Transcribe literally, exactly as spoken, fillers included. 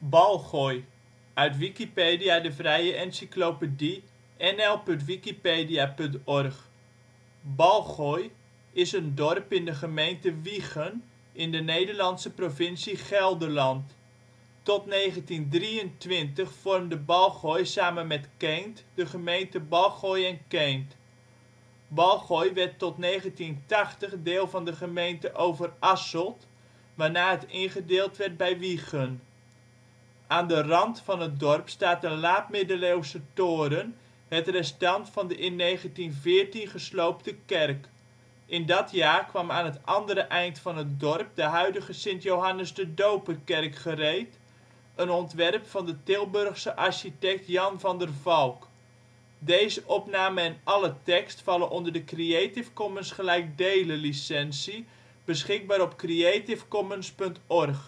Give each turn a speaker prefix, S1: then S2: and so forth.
S1: Balgoy, uit Wikipedia, de vrije encyclopedie. N L punt wikipedia punt org. Balgoy is een dorp in de gemeente Wijchen, in de Nederlandse provincie Gelderland. Tot negentien drieëntwintig vormde Balgoy samen met Keent de gemeente Balgoy en Keent. Balgoy werd tot negentien tachtig deel van de gemeente Overasselt, waarna het ingedeeld werd bij Wijchen. Aan de rand van het dorp staat een laat-middeleeuwse toren, het restant van de in negentien veertien gesloopte kerk. In dat jaar kwam aan het andere eind van het dorp de huidige Sint-Johannes de Doperkerk gereed, een ontwerp van de Tilburgse architect Jan van der Valk. Deze opname en alle tekst vallen onder de Creative Commons gelijkdelen licentie, beschikbaar op creativecommons punt org